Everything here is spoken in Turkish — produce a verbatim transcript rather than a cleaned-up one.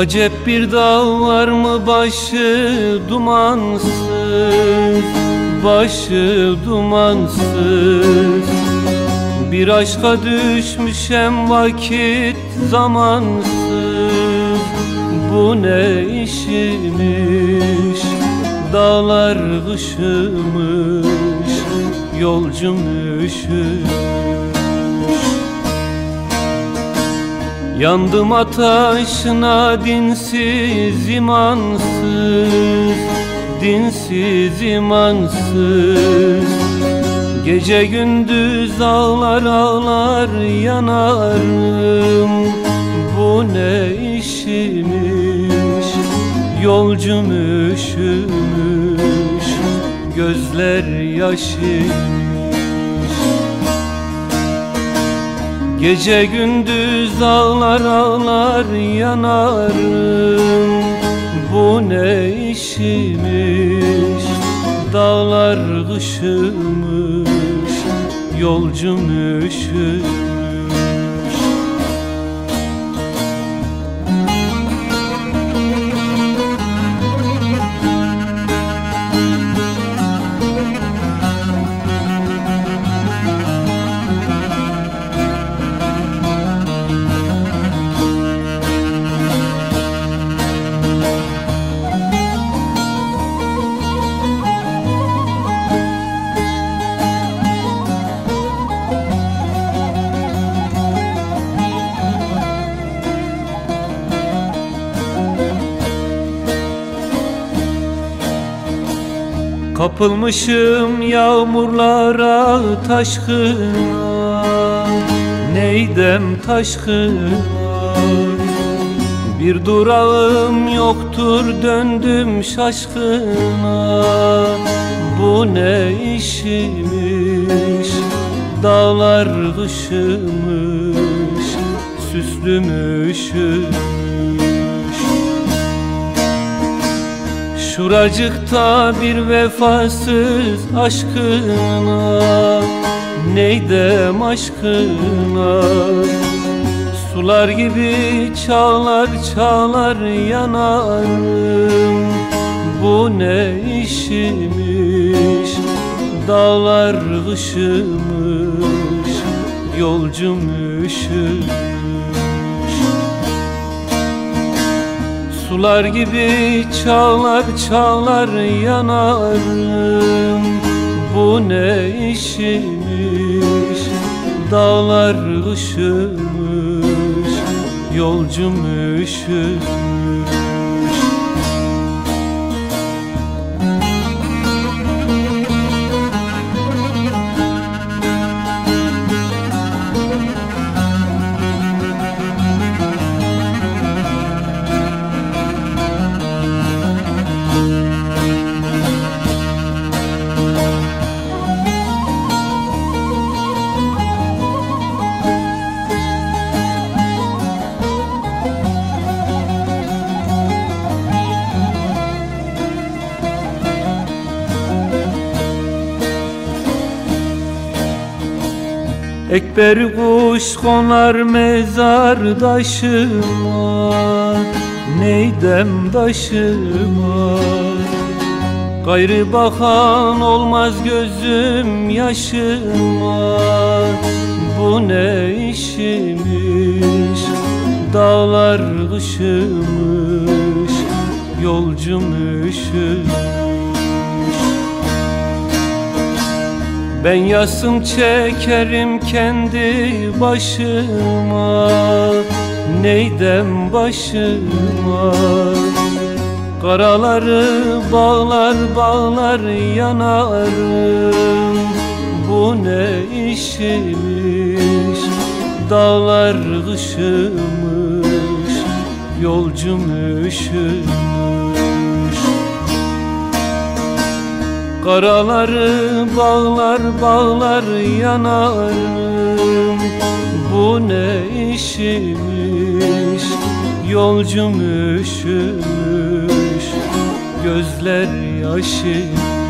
Acep bir dağ var mı başı dumansız, başı dumansız. Bir aşka düşmüşem vakit zamansız. Bu ne işmiş, dağlar kışımış, yolcum üşümüş. Yandım ateşine dinsiz imansız, dinsiz imansız. Gece gündüz ağlar ağlar yanarım. Bu ne işmiş, yolcum üşümüş, gözler yaşıymış. Gece gündüz ağlar ağlar yanarım. Bu ne işmiş, dağlar kışımış, yolcum üşümüş. Kapılmışım yağmurlara taşkına, neydem taşkına. Bir durağım yoktur döndüm şaşkına. Bu ne işmiş, dağlar kışımış, süslümüşüm. Şuracıkta bir vefasız aşkına, neydem aşkına. Sular gibi çağlar çağlar yanarım. Bu ne işmiş, dağlar kışımış, yolcum üşümüş. Sular gibi çağlar çağlar yanarım. Bu ne işmiş, dağlar kışımış, yolcum üşümüş. Ekber kuş konar mezar taşıma, neydem taşıma. Gayrı bakan olmaz gözüm yaşıma. Bu ne işmiş, dağlar kışımış, yolcum üşümüş. Ben yasım çekerim kendi başıma, neydem başıma. Karaları bağlar bağlar yanarım. Bu ne işmiş, dağlar kışımış, yolcum üşümüş. Karaları bağlar bağlar yanarım. Bu ne işmiş, yolcum üşümüş, gözler yaşım.